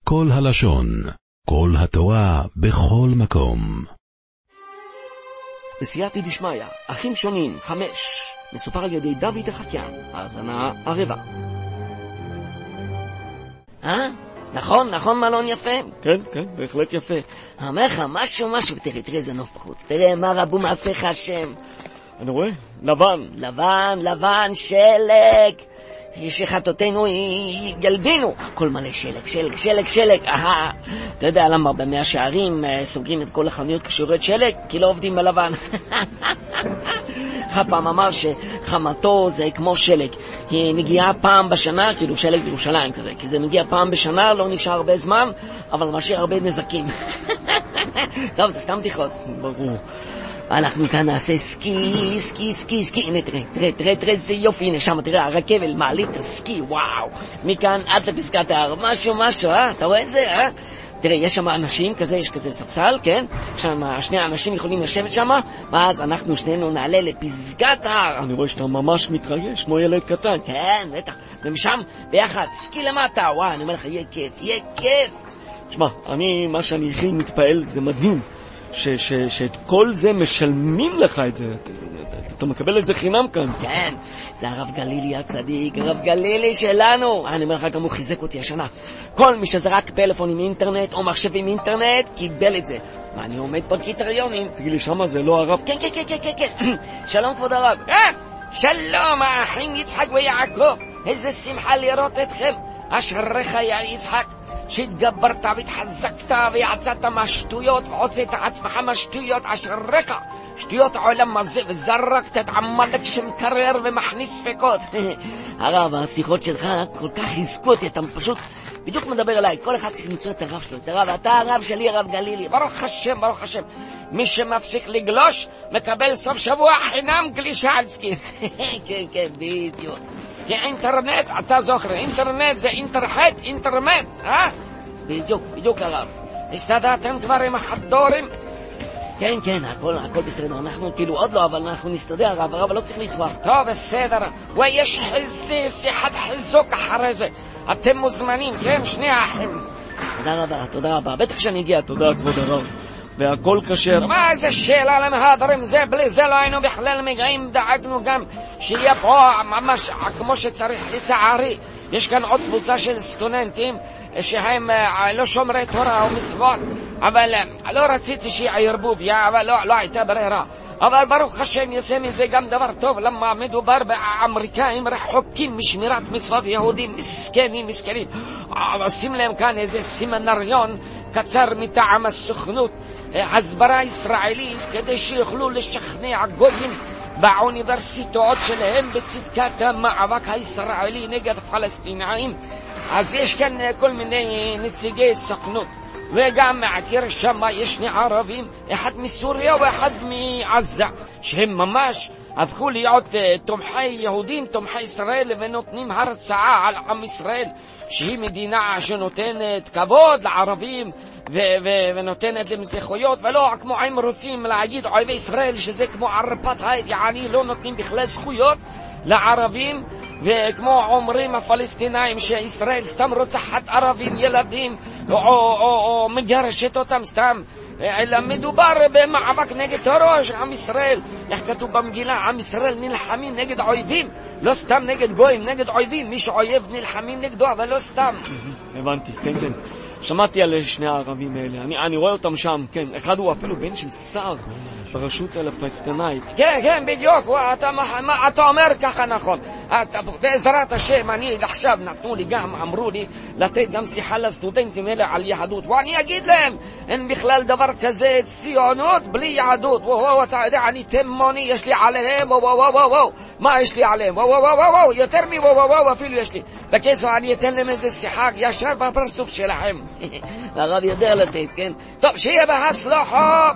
כל הלשון, כל התורה, בכל מקום. בסייעתא דשמיא, אחים שונים, 5, מסופר על ידי דוד החקיין, האזנה ערבה. נכון מלון יפה? כן, בהחלט יפה. אומר לך, משהו, תראה איזה נוף בחוץ, תראה מה רבו מעשיך השם. אני רואה, לבן, שלג. שחטאותינו ילבינו. כל מלא שלג. אתה יודע למה במאה שערים סוגרים את כל החנויות כשיורד שלג? כי לא עובדים בלבן. אחד פעם אמר שחמתו זה כמו שלג. היא מגיעה פעם בשנה, כאילו שלג בירושלים כזה, כי זה מגיע פעם בשנה, לא נשאר הרבה זמן, אבל משאיר הרבה נזקים. טוב, זה סתם בדיחות. ברור. אנחנו כאן נעשה סקי. הנה, תראה, איזה יופי, הנה שם, תראה, הרכבל, מעלית הסקי, וואו. מכאן עד לפסגת ההר, משהו, אתה רואה את זה, תראה, יש שם אנשים כזה, יש כזה ספסל, כן? שם שני אנשים יכולים לשבת שם, ואז אנחנו שנינו נעלה לפסגת ההר. אני רואה שאתה ממש מתרגש, כמו ילד קטן. כן, בטח. ומשם, ביחד, סקי למטה, וואו, אני אומר לך, יהיה כיף. שמע, מה שאני הכי מתפעל, זה מדהים. שאת כל זה משלמים לך את זה, אתה מקבל את זה חינם כאן. כן, זה הרב גלילי הצדיק, הרב גלילי שלנו. אני אומר לך, גם הוא חיזק אותי השנה. כל מי שזרק פלאפון עם אינטרנט או מחשב עם אינטרנט קיבל את זה. מה, אני עומד פה קריטריונים. תגיד לי, שמה זה לא הרב? כן. שלום כבוד הרב. שלום האחים יצחק ויעקב, איזה שמחה לראות אתכם. אשריך יא יצחק, שהתגברת והתחזקת ויעצת מהשטויות והוצאת עצמך מהשטויות. אשריך, שטויות העולם הזה, וזרקת את עמלק שמקרר ומכניס ספקות. הרב, השיחות שלך כל כך חיזקו אותי, אתה פשוט בדיוק מדבר אליי. כל אחד צריך למצוא את הרב שלו, את הרב, אתה הרב שלי, הרב גלילי. ברוך השם. מי שמפסיק לגלוש מקבל סוף שבוע חינם גלישה על סקי. כן, בדיוק. כי אינטרנט, אתה זוכר, אינטרנט זה אינטרנט, בדיוק הרב. הסתדרתם כבר עם החדורים? כן, הכל בסדר. אנחנו כאילו עוד לא, אבל אנחנו נסתדר, הרב לא צריך לטרוח. טוב, בסדר. ויש שיחת חיזוק אחרי זה. אתם מוזמנים, כן, שני האחים. תודה רבה. בטח שאני אגיע. תודה, כבוד הרב. והכל כשר. מה זה שאלה למהדרים, זה בלי זה לא היינו בכלל מגעים. דאגנו גם שיהיה פה ממש כמו שצריך. לצערי, יש כאן עוד קבוצה של סטודנטים שהם לא שומרי תורה או מצוות, אבל לא רציתי שיערבוביה, אבל לא הייתה ברירה. אבל ברוך השם יצא מזה גם דבר טוב, למה מדובר באמריקאים רחוקים משמירת מצוות יהודים מסכנים. שים להם כאן איזה סמינריון קצר מטעם הסוכנות הסברה ישראלית, כדי שיוכלו לשכנע גויים באוניברסיטאות שלהם בצדקת המאבק הישראלי נגד הפלסטינאים. אז יש כאן כל מיני נציגי סוכנות, וגם מעקר שם יש שני ערבים, אחד מסוריה ואחד מעזה, שהם ממש הפכו להיות תומכי יהודים, תומכי ישראל, ונותנים הרצאה על עם ישראל, שהיא מדינה שנותנת כבוד לערבים ונותנת להם זכויות, ולא כמו הם רוצים להגיד אויבי ישראל שזה כמו אפרטהייד, יעני לא נותנים בכלל זכויות לערבים, וכמו אומרים הפלסטינאים שישראל סתם רוצחת ערבים, ילדים, או מגרשת אותם סתם, אלא מדובר במאבק נגד טרור של עם ישראל. איך כתוב במגילה? עם ישראל נלחמים נגד אויבים, לא סתם נגד גויים, נגד אויבים. מי שאויב נלחמים נגדו, אבל לא סתם. הבנתי, כן. שמעתי על שני הערבים האלה, אני רואה אותם שם, כן. אחד הוא אפילו בן של שר ברשות הפלסטינאית. כן, בדיוק. אתה אומר ככה נכון. בעזרת השם, אני עכשיו נתנו לי גם, אמרו לי לתת גם שיחה לסטודנטים האלה על יהדות, ואני אגיד להם, אין בכלל דבר כזה ציונות בלי יהדות. אתה יודע, אני תימוני, יש לי עליהם, מה יש לי עליהם? יותר אפילו יש לי. בקיצור, אני אתן להם איזה שיחה ישר בפרצוף שלהם. והרב יודע לתת, כן? טוב, שיהיה בהצלחה.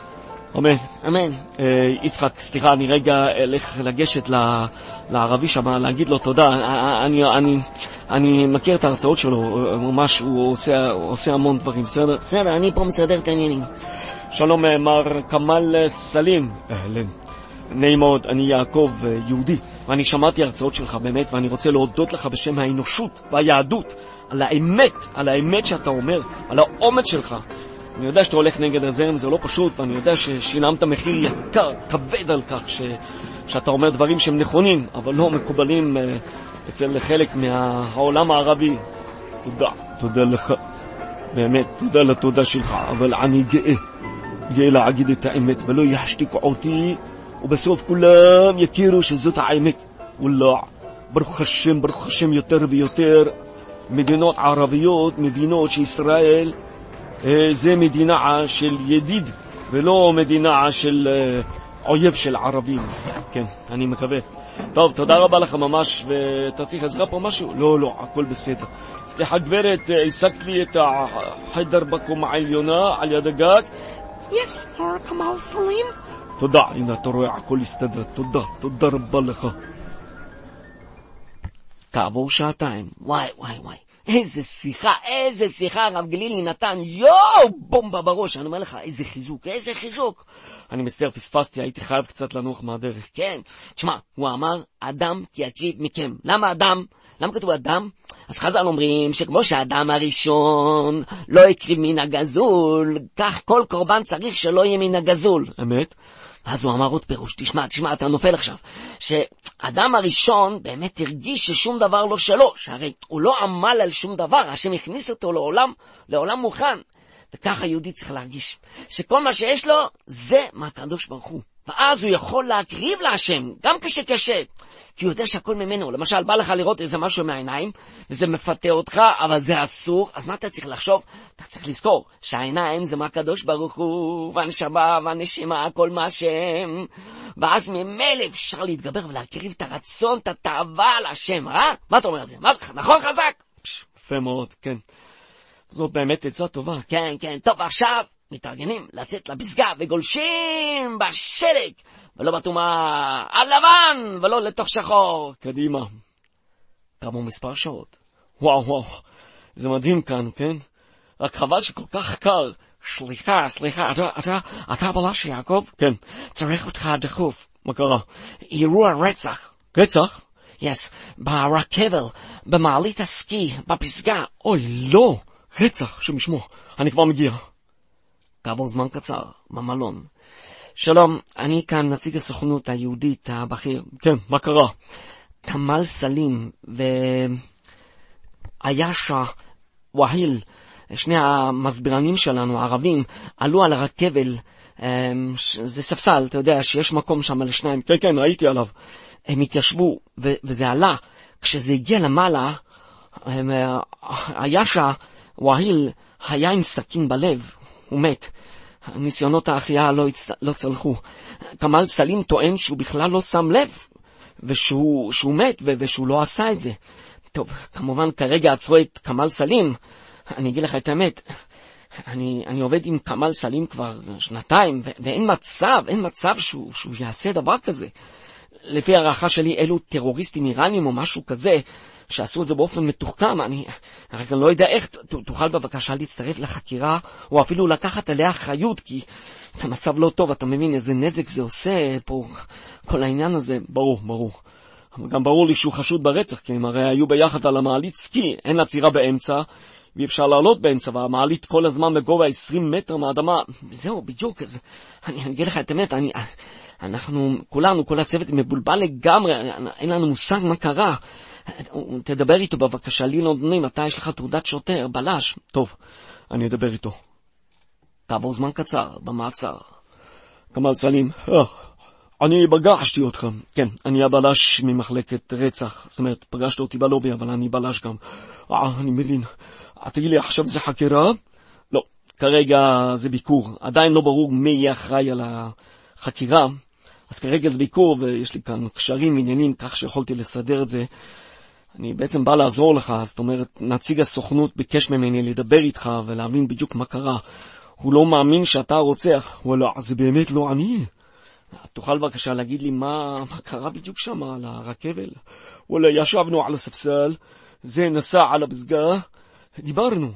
אמן. יצחק, סליחה, אני רגע אלך לגשת לערבי שם, להגיד לו תודה. אני מכיר את ההרצאות שלו, ממש הוא עושה המון דברים, בסדר? בסדר, אני פה מסדר את העניינים. שלום, מר כמאל סלים. אהלן. נעים מאוד, אני יעקב, יהודי, ואני שמעתי הרצאות שלך באמת, ואני רוצה להודות לך בשם האנושות והיהדות על האמת שאתה אומר, על האומץ שלך. אני יודע שאתה הולך נגד הזרם, זה לא פשוט, ואני יודע ששילמת מחיר יקר, כבד על כך שאתה אומר דברים שהם נכונים, אבל לא מקובלים אצל חלק מהעולם הערבי. תודה לך. באמת, תודה לתודה שלך, אבל אני גאה להגיד את האמת, ולא ישתיקו אותי, ובסוף כולם יכירו שזאת האמת. וואלה, ברוך השם יותר ויותר מדינות ערביות מבינות שישראל זה מדינה של ידיד ולא מדינה של אויב של ערבים. כן, אני מקווה. טוב, תודה רבה לך ממש. ואתה צריך עזרה פה משהו? לא, הכל בסדר. סליחה גברת, השגת לי את החדר בקומה העליונה על יד הגג? Yes, מר כמאל סלים. תודה, הנה אתה רואה, הכל הסתדר. תודה רבה לך. כעבור שעתיים, וואי, איזה שיחה הרב גלילי נתן, יואו, בומבה בראש, אני אומר לך, איזה חיזוק. אני מצטער, פספסתי, הייתי חייב קצת לנוח מהדרך. כן, תשמע, הוא אמר, אדם תקריב מכם. למה אדם? למה כתוב אדם? אז חז"ל אומרים שכמו שהאדם הראשון לא הקריב מן הגזול, כך כל קורבן צריך שלא יהיה מן הגזול. אמת? אז הוא אמר עוד פירוש, תשמע, אתה נופל עכשיו, שאדם הראשון באמת הרגיש ששום דבר לא שלו, שהרי הוא לא עמל על שום דבר, השם הכניס אותו לעולם מוכן, וככה יהודי צריך להרגיש, שכל מה שיש לו זה מהקדוש ברוך הוא, ואז הוא יכול להקריב להשם, גם קשה, כי הוא יודע שהכל ממנו. למשל, בא לך לראות איזה משהו מהעיניים, וזה מפתה אותך, אבל זה אסור, אז מה אתה צריך לחשוב? אתה צריך לזכור שהעיניים זה מהקדוש ברוך הוא, והנשמה והנשימה, הכל מהשם, ואז ממילא אפשר להתגבר ולהקריב את הרצון, את התאווה על השם, מה אתה אומר על זה? נכון חזק? יפה מאוד, כן. זאת באמת עצה טובה. כן, טוב, עכשיו מתארגנים לצאת לפסגה וגולשים בשלג, ולא בטומאה הלבן, ולא לתוך שחור. קדימה. כמה מספר שעות. וואו, זה מדהים כאן, כן? רק חבל שכל כך קר. סליחה, אתה בלש יעקב? כן. צריך אותך דחוף. מה קרה? אירוע רצח. רצח? Yes, ברכבל, במעלית הסקי, בפסגה. אוי, לא. רצח, שמשמו. אני כבר מגיע. כעבור זמן קצר, במלון. שלום, אני כאן נציג הסוכנות היהודית הבכיר. כן, מה קרה? כמאל סלים ועיישה והיל, שני המסבירנים שלנו, הערבים, עלו על הרכבל, זה ספסל, אתה יודע שיש מקום שם לשניים. כן, ראיתי עליו. הם התיישבו, וזה עלה. כשזה הגיע למעלה, עיישה והיל היה עם סכין בלב, הוא מת. ניסיונות ההחייאה לא צלחו. כמאל סלים טוען שהוא בכלל לא שם לב, שהוא מת ושהוא לא עשה את זה. טוב, כמובן כרגע עצרו את כמאל סלים. אני אגיד לך את האמת, אני עובד עם כמאל סלים כבר שנתיים, ואין מצב שהוא יעשה דבר כזה. לפי הערכה שלי, אלו טרוריסטים איראנים או משהו כזה, שעשו את זה באופן מתוחכם. אני רק לא יודע איך. תוכל בבקשה להצטרף לחקירה, או אפילו לקחת עליה אחריות, כי המצב לא טוב, אתה מבין איזה נזק זה עושה פה, כל העניין הזה. ברור. גם ברור לי שהוא חשוד ברצח, כי הם הרי היו ביחד על המעלית סקי, אין עצירה באמצע, ואי אפשר לעלות באמצע, והמעלית כל הזמן בגובה 20 מטר מהאדמה. זהו, בדיוק. אז אני אגיד לך את האמת, אנחנו כולנו, כל הצוות מבולבל לגמרי, אין לנו מושג מה קרה. תדבר איתו בבקשה, לי לא נותנים, אתה יש לך תעודת שוטר, בלש. טוב, אני אדבר איתו. כעבור זמן קצר, במעצר. כמאל סלים, אני פגשתי אותך. כן, אני הבלש ממחלקת רצח. זאת אומרת, פגשת אותי בלובי, אבל אני בלש גם. אני מבין. תגיד לי, עכשיו זה חקירה? לא, כרגע זה ביקור. עדיין לא ברור מי יהיה אחראי על החקירה. אז כרגע זה ביקור, ויש לי כאן קשרים, עניינים, כך שיכולתי לסדר את זה. אני בעצם בא לעזור לך, זאת אומרת, נציג הסוכנות ביקש ממני לדבר איתך ולהבין בדיוק מה קרה. הוא לא מאמין שאתה רוצח. וואלה, זה באמת לא אני. תוכל בבקשה להגיד לי מה קרה בדיוק שם על הרכבל? וואלה, ישבנו על הספסל, זה נסע על הפסגה, דיברנו,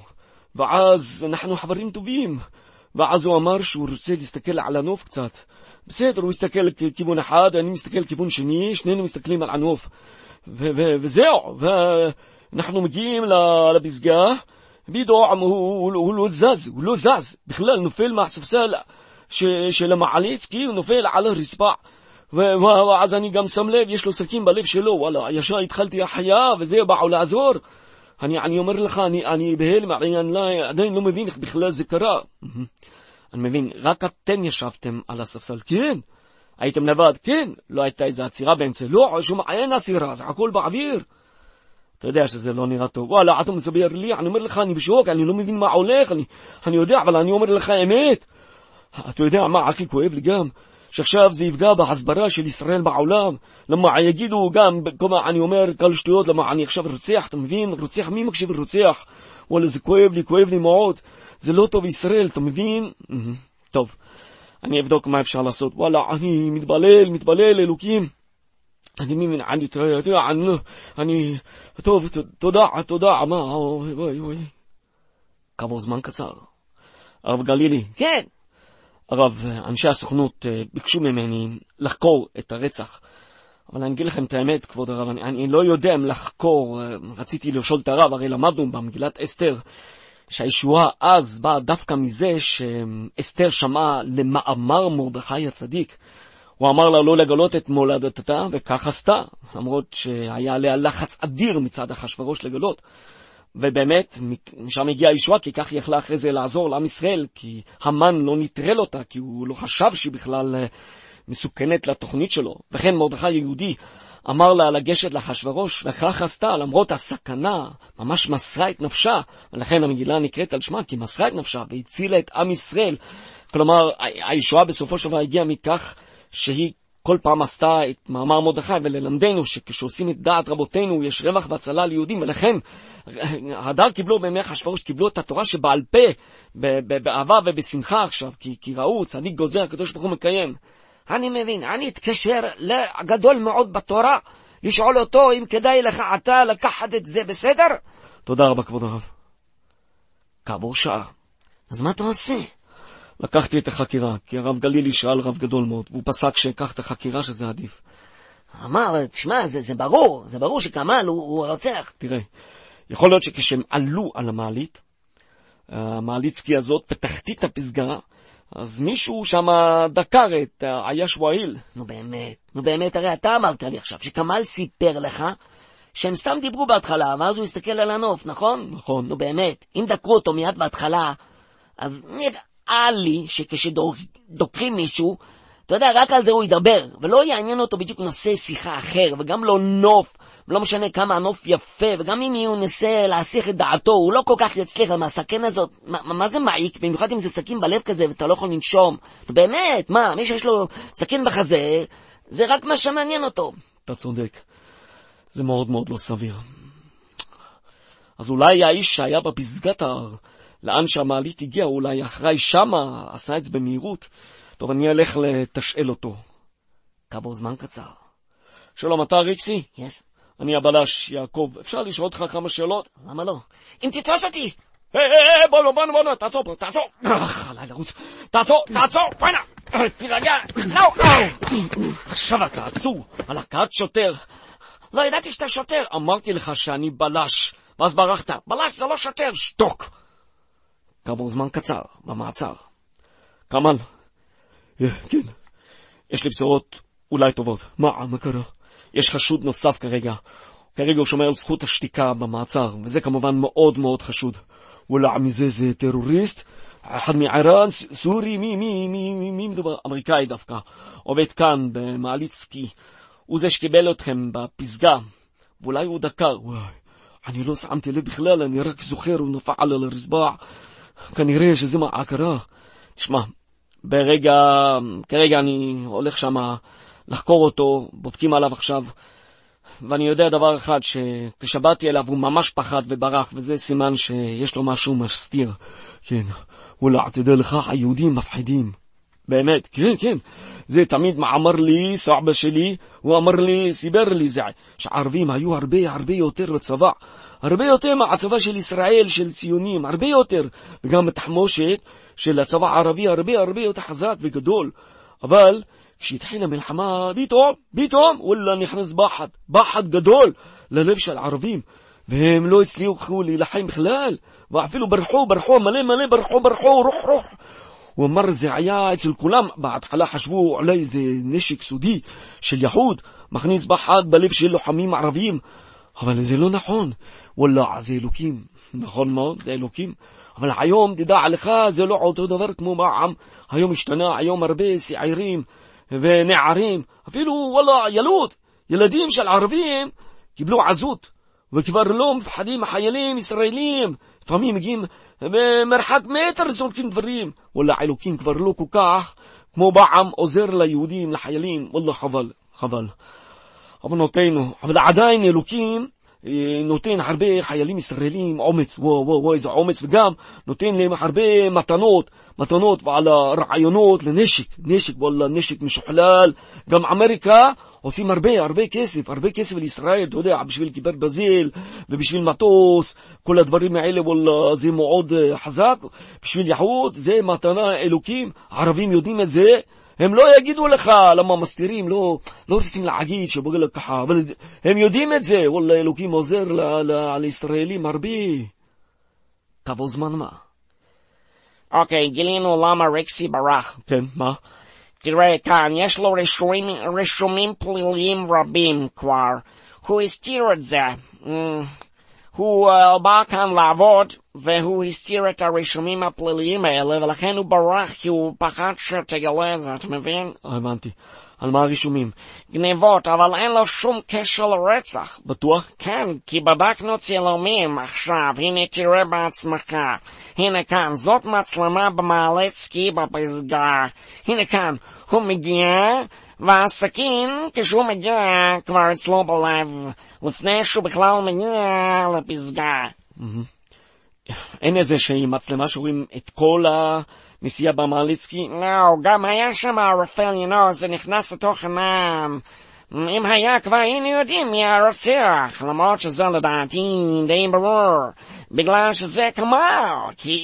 ואז אנחנו חברים טובים, ואז הוא אמר שהוא רוצה להסתכל על הנוף קצת. בסדר, הוא הסתכל לכיוון אחד, אני מסתכל לכיוון שני, שנינו מסתכלים על הנוף, וזהו, אנחנו מגיעים לפסגה, פתאום הוא לא זז, בכלל נופל מהספסל של המעלית, כאילו נופל על הרצפה. ואז אני גם שם לב, יש לו סכין בלב שלו, וואלה, ישר התחלתי החיה, וזה באו לעזור. אני אומר לך, אני בהלם, אני עדיין לא מבין איך בכלל זה קרה. אני מבין, רק אתם ישבתם על הספסל, כן. הייתם לבד, כן. לא הייתה איזו עצירה באמצע, לא, אין עצירה, זה הכל באוויר. אתה יודע שזה לא נראה טוב. וואלה, אתה מסביר לי, אני אומר לך, אני בשוק, אני לא מבין מה הולך, אני יודע, אבל אני אומר לך אמת. אתה יודע מה הכי כואב לי גם? שעכשיו זה יפגע בהסברה של ישראל בעולם. למה יגידו גם, אני אומר כל שטויות, למה אני עכשיו רוצח, אתה מבין? רוצח, מי מקשיב רוצח? וואלה, זה כואב לי מאוד. זה לא טוב ישראל, אתה מבין? טוב, אני אבדוק מה אפשר לעשות. וואלה, אני מתבלל, אלוקים. טוב, תודה, מה, אוי. כעבור זמן קצר. הרב גלילי. כן. הרב, אנשי הסוכנות ביקשו ממני לחקור את הרצח. אבל אני אגיד לכם את האמת, כבוד הרב, אני לא יודע אם לחקור, רציתי לשאול את הרב, הרי למדנו במגילת אסתר, שהישועה אז באה דווקא מזה שאסתר שמעה למאמר מרדכי הצדיק. הוא אמר לה לא לגלות את מולדתה, וכך עשתה, למרות שהיה עליה לחץ אדיר מצד אחשוורוש לגלות. ובאמת, משם הגיעה הישועה, כי כך יכלה אחרי זה לעזור לעם ישראל, כי המן לא נטרל אותה, כי הוא לא חשב שהיא בכלל מסוכנת לתוכנית שלו. וכן מרדכי יהודי אמר לה לגשת לאחשוורוש, וכך עשתה, למרות הסכנה, ממש מסרה את נפשה, ולכן המגילה נקראת על שמה, כי מסרה את נפשה, והצילה את עם ישראל. כלומר, הישועה בסופו של דבר הגיעה מכך, שהיא כל פעם עשתה את מאמר מרדכי, וללמדנו שכשעושים את דעת רבותינו יש רווח והצלה ליהודים, ולכן הדר קיבלו בימי אחשוורוש, קיבלו את התורה שבעל פה, באהבה ובשמחה עכשיו, כי ראו, צדיק גוזר, הקדוש ברוך הוא מקיים. אני מבין, אני אתקשר לגדול מאוד בתורה, לשאול אותו אם כדאי לך אתה לקחת את זה, בסדר? תודה רבה כבוד הרב. כעבור שעה. אז מה אתה עושה? לקחתי את החקירה, כי הרב גלילי שאל רב גדול מאוד, והוא פסק שיקח את החקירה שזה עדיף. אמר, תשמע, זה ברור שקמל הוא הרוצח. תראה, יכול להיות שכשהם עלו על המעלית, המעלית סקי הזאת, בתחתית הפסגה, אז מישהו שם דקר את עייש וואיל. נו באמת, הרי אתה אמרת לי עכשיו, שקמל סיפר לך, שהם סתם דיברו בהתחלה, ואז הוא הסתכל על הנוף, נכון? נכון. נו באמת, אם דקרו אותו מיד בהתחלה, אז נראה לי שכשדוקרים מישהו, אתה יודע, רק על זה הוא ידבר, ולא יעניין אותו בדיוק נושא שיחה אחר, וגם לא נוף, ולא משנה כמה הנוף יפה, וגם אם הוא נסה להסיח את דעתו, הוא לא כל כך יצליח על מהסכן הזאת. מה זה מעיק? במיוחד אם זה סכין בלב כזה, ואתה לא יכול לנשום. באמת, מי שיש לו סכין בחזה, זה רק מה שמעניין אותו. אתה צודק. זה מאוד מאוד לא סביר. אז אולי האיש שהיה בפסגת ההר, לאן שהמעלית הגיע, אולי אחרי שמה עשה את זה במהירות. טוב, אני אלך לתשאל אותו. כעבור זמן קצר. שלום, אתה ריקסי? Yes. אני הבלש, יעקב. אפשר לשאול אותך כמה שאלות? למה לא? אם תתפוס אותי! בוא, תעצור פה, תעצור! עליי לרוץ. תעצור! בוא הנה! תירגע! עכשיו אתה עצור על הכת שוטר. לא ידעתי שאתה שוטר. אמרתי לך שאני בלש, ואז ברחת. בלש זה לא שוטר. שתוק! כעבור זמן קצר, במעצר. כמל. כן. יש לי בשורות אולי טובות. מה קרה? יש חשוד נוסף כרגע. כרגע הוא שומר על זכות השתיקה במעצר, וזה כמובן מאוד מאוד חשוד. וואלה, מזה זה טרוריסט? אחד מעיראן, סורי, מי מדובר? אמריקאי דווקא. עובד כאן במעלית סקי. הוא זה שקיבל אתכם בפסגה. ואולי הוא דקר. וואי, אני לא שמתי לב בכלל, אני רק זוכר, הוא נפל על הרצפה. כנראה שזה מה קרה. תשמע, כרגע אני הולך שם לחקור אותו, בודקים עליו עכשיו, ואני יודע דבר אחד, שכשבאתי אליו הוא ממש פחד וברח, וזה סימן שיש לו משהו מסתיר. כן, וואלה, תדע לך, היהודים מפחידים. באמת, כן. זה תמיד מה אמר לי, סבא שלי, הוא אמר לי, סיבר לי זה, שהערבים היו הרבה יותר בצבא, הרבה יותר מהצבא של ישראל, של ציונים, הרבה יותר, וגם התחמושת של הצבא הערבי הרבה יותר חזק וגדול. אבל כשהתחילה המלחמה, פתאום, וואלה, נכנס פחד גדול ללב של הערבים. והם לא הצליחו להילחם בכלל, ואפילו ברחו, מלא ברחו, רוח. הוא אמר, זה היה אצל כולם, בהתחלה חשבו עלי זה נשק סודי של יחוד, מכניס בחד בלב של לוחמים ערביים, אבל זה לא נכון. וואלה, זה אלוקים. נכון מאוד, זה אלוקים. אבל היום, תדע לך, זה לא אותו דבר כמו בעם. היום השתנה, היום הרבה צעירים ונערים, אפילו וואלה, ילדים של ערבים קיבלו עזות, וכבר לא מפחדים מחיילים ישראלים. לפעמים מגיעים במרחק מטר זורקים דברים. וואלה, אלוקים כבר לא כל כך כמו בעם עוזר ליהודים, לחיילים. וואלה, חבל. אבל עדיין אלוקים נותן הרבה חיילים ישראלים אומץ, וואו, איזה אומץ, וגם נותן להם הרבה מתנות ועל הרעיונות לנשק, וואלה, נשק משוכלל. גם אמריקה עושים הרבה כסף לישראל, אתה יודע, בשביל כיפר בזל ובשביל מטוס, כל הדברים האלה, וואלה, זה מאוד חזק. בשביל יחוד, זה מתנה אלוקים, הערבים יודעים את זה, הם לא יגידו לך למה מסתירים, לא רוצים להגיד שבגלל ככה, אבל הם יודעים את זה. וואלה, אלוקים עוזר לישראלים הרבה. כעבור זמן מה? אוקיי, גילינו למה ריקסי ברח. כן, מה? תראה כאן, יש לו רישומים פליליים רבים כבר. הוא הסתיר את זה. הוא בא כאן לעבוד, והוא הסתיר את הרישומים הפליליים האלה, ולכן הוא ברח, כי הוא פחד שתגלה את זה, אתה מבין? הבנתי. על מה הרישומים? גניבות, אבל אין לו שום קשר לרצח. בטוח? כן, כי בדקנו צילומים עכשיו, הנה תראה בעצמך. הנה כאן, זאת מצלמה במעלה סקי בפסגה. הנה כאן, הוא מגיע, והסכין, כשהוא מגיע, כבר אצלו בלב, לפני שהוא בכלל מגיע לפסגה. אין איזה שהיא מצלמה שרואים את כל הנסיעה במעליצקי? לא, גם היה שם הרפל, זה נכנס לתוך ענן. אם היה כבר היינו יודעים מי הרוצח, למרות שזה לדעתי די ברור, בגלל שזה כמוהו, כי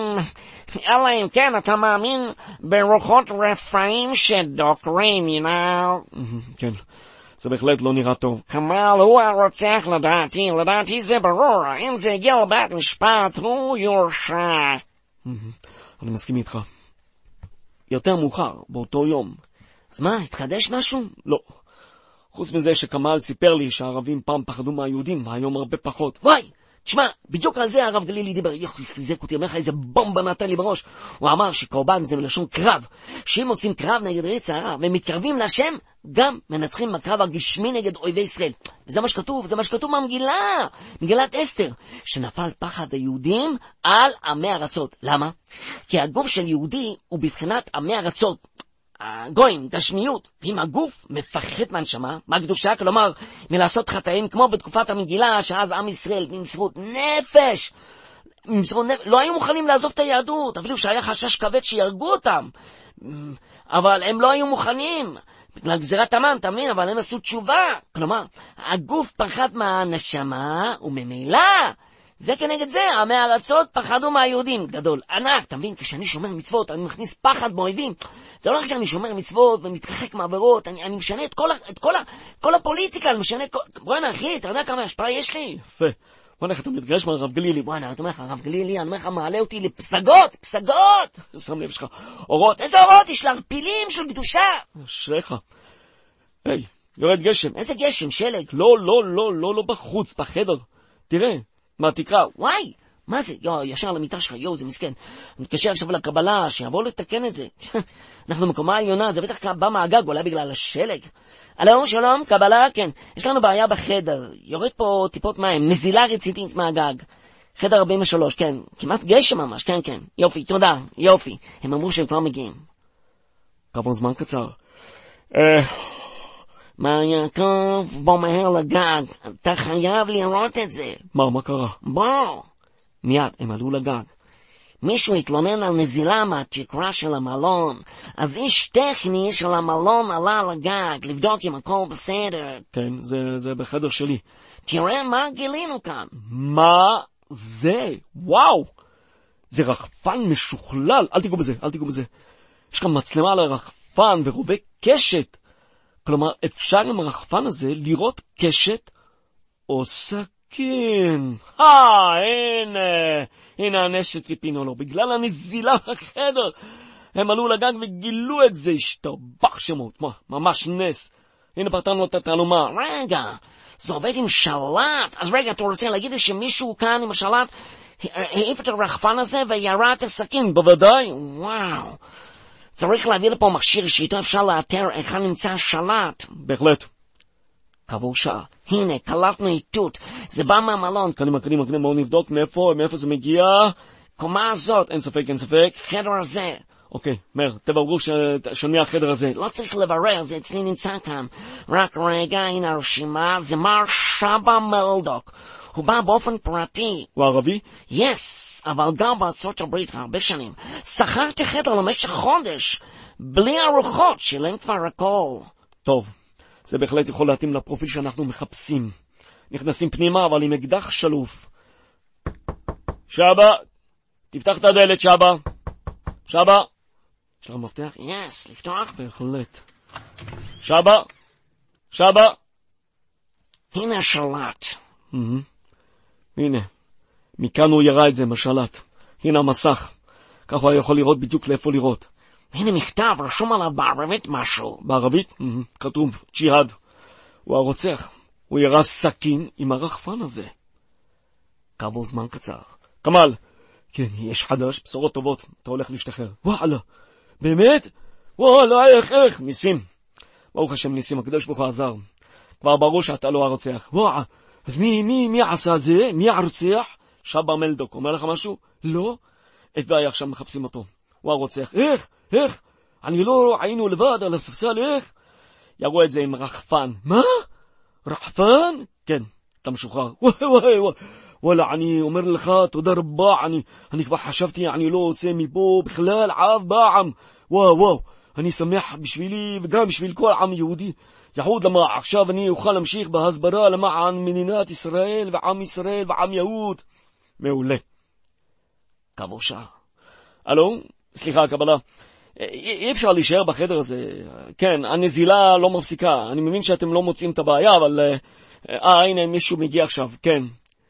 אלא אם כן אתה מאמין ברוחות רפאים שדוקרים, כן, זה בהחלט לא נראה טוב. כמל הוא הרוצח לדעתי זה ברור, אם זה הגיע לבית משפט הוא יורשע. אני מסכים איתך. יותר מאוחר, באותו יום. אז מה, התחדש משהו? לא. חוץ מזה שכמל סיפר לי שהערבים פעם פחדו מהיהודים, והיום הרבה פחות. וואי, תשמע, בדיוק על זה הרב גלילי דיבר, זה כותי, אומר לך איזה בומבה נתן לי בראש. הוא אמר שקורבן זה מלשון קרב, שאם עושים קרב נגד רצח הרב ומתקרבים להשם, גם מנצחים בקרב הגשמי נגד אויבי ישראל. וזה מה שכתוב, במגילה, מגילת אסתר, שנפל פחד היהודים על עמי ארצות. למה? כי הגוף של יהודי הוא בבחינת עמי ארצות, הגויים, גשמיות, ואם הגוף מפחד מהנשמה, מה קדושה? כלומר, מלעשות חטאים כמו בתקופת המגילה, שאז עם ישראל במסירות נפש, לא היו מוכנים לעזוב את היהדות, אפילו שהיה חשש כבד שירגו אותם, אבל הם לא היו מוכנים, בגלל גזירת המן, תאמין, אבל הם עשו תשובה. כלומר, הגוף פחד מהנשמה, וממילא, זה כנגד זה, עמי הארצות פחדו מהיהודים. גדול, ענק, אתה מבין, כשאני שומר מצוות, אני מכניס פחד באויבים. זה לא רק שאני שומר מצוות ומתרחק מעבירות, אני משנה את כל הפוליטיקה, אני משנה בוא'נה, אחי, אתה יודע כמה השפעה יש לי? יפה. בוא'נה, אתה מתגרש מהרב גלילי. בוא'נה, אתה אומר לך, הרב גלילי, אני אומר לך, מעלה אותי לפסגות! שם לב שלך, אורות. איזה אורות? יש לה פילים של קדושה. אשריך. היי, יורד גשם. איזה גשם? שלג? לא בחוץ, בחדר. תראה. מה תקרא? וואי, מה זה? ישר למיטה שלך, זה מסכן. אני מתקשר עכשיו לקבלה, שיבוא לתקן את זה. אנחנו מקומה העליונה, זה בטח בא מהגג, אולי בגלל השלג. הלו, שלום, קבלה, כן. יש לנו בעיה בחדר. יורד פה טיפות מים, נזילה רצינית מהגג. חדר 43, כן. כמעט גשם ממש, כן. יופי, תודה, יופי. הם אמרו שהם כבר מגיעים. כעבור זמן קצר. מה יעקב, בוא מהר לגג, אתה חייב לראות את זה. מה קרה? בוא. מיד, הם עלו לגג. מישהו התלונן על נזילה מהתקרה של המלון, אז איש טכני של המלון עלה לגג, לבדוק אם הכל בסדר. כן, זה בחדר שלי. תראה מה גילינו כאן. מה זה? וואו! זה רחפן משוכלל, אל תיגעו בזה. יש כאן מצלמה על הרחפן ורובה קשת. כלומר, אפשר עם הרחפן הזה לראות קשת עושה סכין. הנה הנס שציפינו לו. בגלל הנזילה בחדר. הם עלו לגג וגילו את זה. השתבח שמות. ממש נס. הנה פתרנו את התעלומה. רגע, זה עובד עם שלט. אז רגע, אתה רוצה להגיד לי שמישהו כאן עם השלט העיף את הרחפן הזה וירה את הסכין? בוודאי. וואו. צריך להביא לפה מכשיר שאיתו אפשר לאתר איך נמצא השלט. בהחלט. כעבור שעה. הנה, קלטנו איתות. זה בא מהמלון. קדימה, בואו נבדוק מאיפה זה מגיע. קומה הזאת. אין ספק. חדר הזה. אוקיי, מאיר, תבררו של מי החדר הזה. לא צריך לברר, זה אצלי נמצא כאן. רק רגע, הנה הרשימה, זה מר שבא מלדוק. הוא בא באופן פרטי. הוא ערבי? יס, אבל גם בארצות הברית הרבה שנים. שכרתי חדר למשך חודש, בלי ארוחות, שילם כבר הכל. טוב, זה בהחלט יכול להתאים לפרופיל שאנחנו מחפשים. נכנסים פנימה, אבל עם אקדח שלוף. שבא, תפתח את הדלת, שבא. יש לך מפתח? יס, לפתוח? בהחלט. שבא. הנה השלט. הנה, מכאן הוא ירה את זה, משלט. הנה המסך. כך הוא יכול לראות בדיוק לאיפה לראות. הנה מכתב, רשום עליו בערבית משהו. בערבית? כתוב, ג'יהאד. הוא הרוצח. הוא ירה סכין עם הרחפן הזה. כעבור זמן קצר. כמאל. כן, יש חדש, בשורות טובות. אתה הולך להשתחרר. וואלה. באמת? וואלה, איך? ניסים. ברוך השם ניסים, הקדוש ברוך הוא עזר. כבר ברור שאתה לא הרוצח. וואלה. אז מי עשה זה? מי הרוצח? שבא מלדוק. אומר לך משהו? לא. FBI עכשיו מחפשים אותו. הוא הרוצח. איך? אני לא היינו לבד על הספסל, איך? יראו את זה עם רחפן. מה? רחפן? כן, אתה משוחרר. וואי. וואלה, אני אומר לך, תודה רבה, אני כבר חשבתי, אני לא רוצה מפה בכלל עב בעם. וואו, אני שמח בשבילי וגם בשביל כל עם יהודי. יחוד למה עכשיו אני אוכל להמשיך בהסברה למען מדינת ישראל ועם ישראל ועם יהוד. מעולה. כעבור שעה. אלו, סליחה, קבלה. אי אפשר להישאר בחדר הזה. כן, הנזילה לא מפסיקה. אני מבין שאתם לא מוצאים את הבעיה, אבל... הנה, מישהו מגיע עכשיו. כן,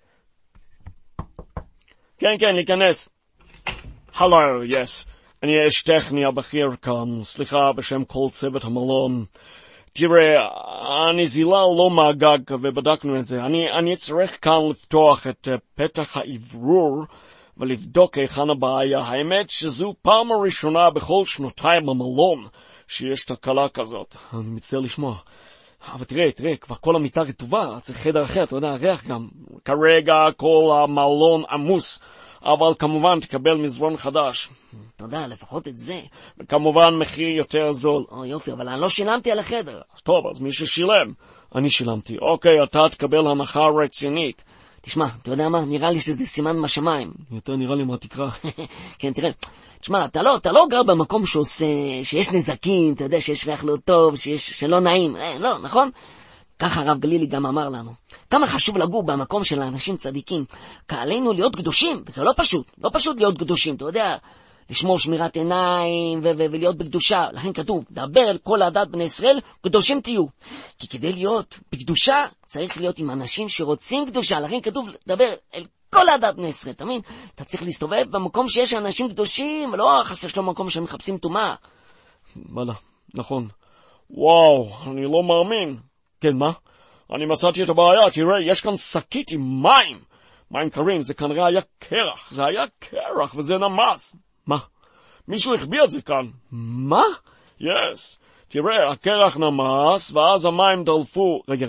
להיכנס. הלו, יס. אני איש טכני הבכיר כאן. סליחה, בשם כל צוות המלון. תראה, הנזילה לא מהגג ובדקנו את זה. אני צריך כאן לפתוח את פתח האוורור ולבדוק היכן הבעיה. האמת שזו פעם הראשונה בכל שנותיי במלון שיש תקלה כזאת. אני מצטער לשמוע. אבל תראה, כבר כל המיטה רטובה, צריך חדר אחר, אתה יודע, ריח גם. כרגע כל המלון עמוס, אבל כמובן תקבל מזרון חדש. תודה, לפחות את זה. וכמובן מחיר יותר זול. יופי, אבל אני לא שילמתי על החדר. טוב, אז מי ששילם, אני שילמתי. אוקיי, אתה תקבל הנחה רצינית. תשמע, אתה יודע מה? נראה לי שזה סימן מהשמיים. יותר נראה לי מה תקרא. כן, תראה. תשמע, אתה לא גר במקום שיש נזקים, אתה יודע שיש ריח לא טוב, שלא נעים. לא, נכון? ככה הרב גלילי גם אמר לנו. כמה חשוב לגור במקום של האנשים צדיקים. כעלינו להיות קדושים, וזה לא פשוט להיות קדושים, אתה יודע, לשמור שמירת עיניים ולהיות בקדושה. לכן כתוב, דבר אל כל העדת בני ישראל, קדושים תהיו. כי כדי להיות בקדושה, צריך להיות עם אנשים שרוצים קדושה. לכן כתוב, דבר אל כל העדת בני ישראל, אתה מבין? אתה צריך להסתובב במקום שיש אנשים קדושים, ולא חסר שלא מקום שהם מחפשים טומאה. וואלה, נכון. וואו, אני לא מאמין. כן, מה? אני מצאתי את הבעיה, תראה, יש כאן שקית עם מים קרים, זה כנראה היה קרח, וזה נמס. מה? מישהו החביא את זה כאן. מה? יס. תראה, הקרח נמס, ואז המים דלפו. רגע.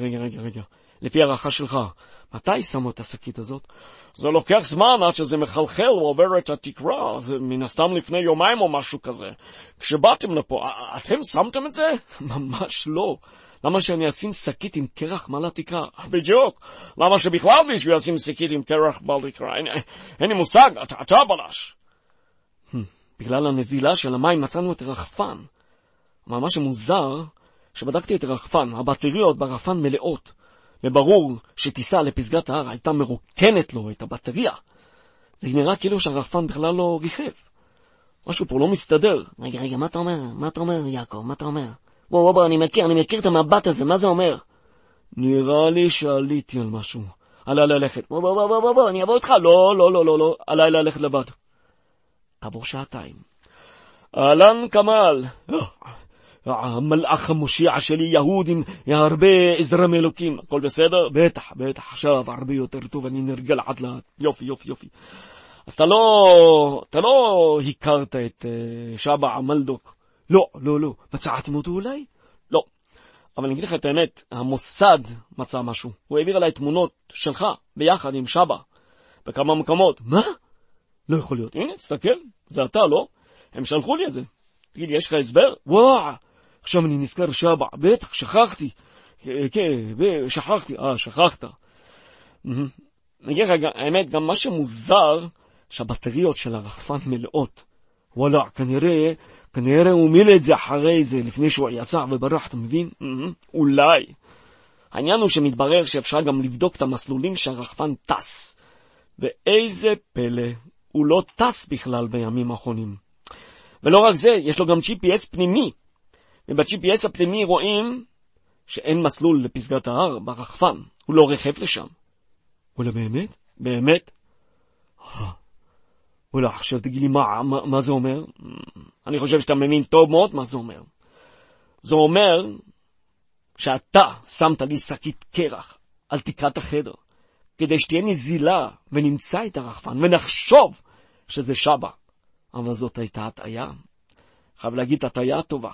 לפי הערכה שלך, מתי שמו את השקית הזאת? זה לוקח זמן עד שזה מחלחל ועובר את התקרה, זה מן הסתם לפני יומיים או משהו כזה. כשבאתם לפה, אתם שמתם את זה? ממש לא. למה שאני אשים שקית עם קרח מעל התקרה? בדיוק. למה שבכלל בשביל אשים שקית עם קרח מעל התקרה? אין לי מושג, אתה בלש. בגלל הנזילה של המים מצאנו את הרחפן. ממש מוזר שבדקתי את הרחפן, הבטריות ברחפן מלאות. וברור שטיסה לפסגת ההר הייתה מרוקנת לו את הבטריה. זה נראה כאילו שהרחפן בכלל לא ריחף. משהו פה לא מסתדר. רגע, מה אתה אומר, יעקב? מה אתה אומר? בוא, אני מכיר את המבט הזה, מה זה אומר? נראה לי שעליתי על משהו. עליי ללכת. בוא, אני אבוא איתך. לא, עליי ללכת לבד. כעבור שעתיים. אהלן כמאל. המלאך המושיע שלי יהוד עם הרבה עזרה מאלוקים. הכל בסדר? בטח, עכשיו הרבה יותר טוב, אני נרגע לאט לאט. יופי. אז אתה לא הכרת את שבא המלדוק? לא. מצאתם אותו אולי? לא. אבל אני אגיד לך את האמת, המוסד מצא משהו. הוא העביר עליי תמונות שלך ביחד עם שבא בכמה מקומות. מה? לא יכול להיות. הנה, תסתכל, זה אתה, לא? הם שלחו לי את זה. תגיד, יש לך הסבר? וואו, עכשיו אני נזכר שבא. בטח, שכחתי. שכחת. אני אגיד לך, האמת, גם מה שמוזר, שהבטריות של הרחפן מלאות. וואלה, כנראה הוא מילה את זה אחרי זה, לפני שהוא יצא וברח, אתה מבין? אולי. העניין הוא שמתברר שאפשר גם לבדוק את המסלולים שהרחפן טס. ואיזה פלא, הוא לא טס בכלל בימים האחרונים. ולא רק זה, יש לו גם GPS פנימי. וב-GPS הפנימי רואים שאין מסלול לפסגת ההר ברחפן. הוא לא רכב לשם. וואלה, באמת? וואלה, עכשיו תגיד לי מה זה אומר? אני חושב שאתה מבין טוב מאוד מה זה אומר. זה אומר שאתה שמת לי שקית קרח על תקרת החדר, כדי שתהיה נזילה ונמצא את הרחפן ונחשוב שזה שבא. אבל זאת הייתה הטעיה. חייב להגיד, הטעיה טובה.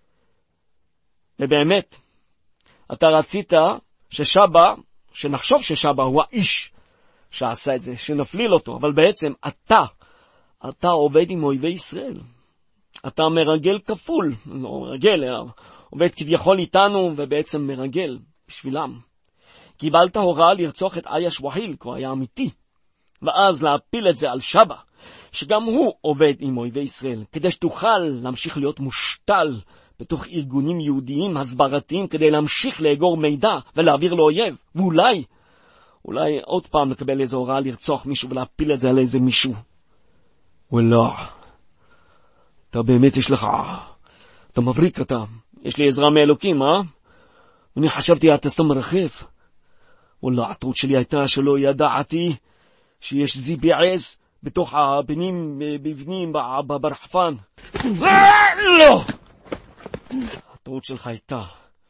ובאמת, אתה רצית שנחשוב ששבא הוא האיש שעשה את זה, שנפליל אותו, אבל בעצם אתה עובד עם אויבי ישראל. אתה מרגל כפול, לא מרגל, עובד כביכול איתנו ובעצם מרגל בשבילם. קיבלת הוראה לרצוח את אייש ווהיל, כי הוא היה אמיתי, ואז להפיל את זה על שבא, שגם הוא עובד עם אויבי ישראל, כדי שתוכל להמשיך להיות מושתל בתוך ארגונים יהודיים הסברתיים, כדי להמשיך לאגור מידע ולהעביר לאויב, ואולי עוד פעם לקבל איזו הוראה לרצוח מישהו ולהפיל את זה על איזה מישהו. וואלה, אתה באמת אתה מבריק אתה. יש לי עזרה מאלוקים, אני חשבתי אתה סתם מרחף. וואלה, הטעות שלי הייתה שלא ידעתי שיש ZBS בתוך הבנים ברחפן. לא! הטעות שלך הייתה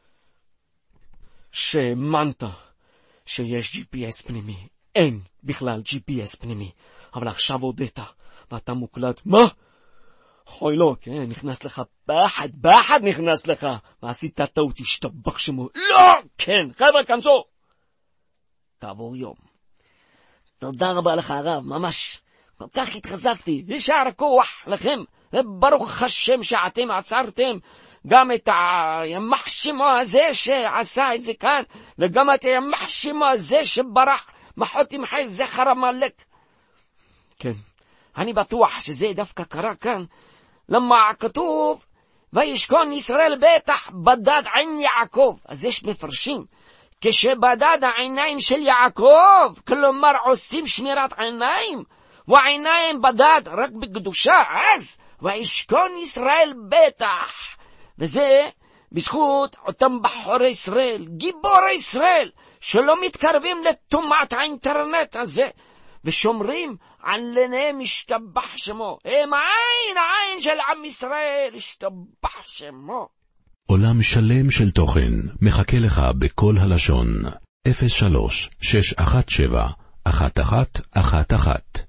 שהאמנת שיש GPS פנימי. אין בכלל GPS פנימי. אבל עכשיו הודית, ואתה מוקלט. מה? אוי לא, כן, נכנס לך פחד נכנס לך. ועשית טעות, השתבח שמו. לא! כן, חבר'ה, כנסו! כעבור יום. תודה רבה לך הרב, ממש. כל כך התחזקתי. יישר כוח לכם. וברוך השם שאתם עצרתם גם את הימח שמו הזה שעשה את זה כאן, וגם את הימח שמו הזה שברח מחותי מחי זכר המלך. כן, אני בטוח שזה דווקא קרה כאן, למה כתוב וישכון ישראל בטח בדד עין יעקב. אז יש מפרשים, כשבדד העיניים של יעקב, כלומר עושים שמירת עיניים, והעיניים בדד רק בקדושה, אז וישכון ישראל בטח. וזה בזכות אותם בחורי ישראל, גיבורי ישראל, שלא מתקרבים לטומאת האינטרנט הזה, ושומרים על עיניהם השתבח שמו. הם העין של עם ישראל, השתבח שמו. עולם שלם של תוכן מחכה לך בכל הלשון. 03-617-1111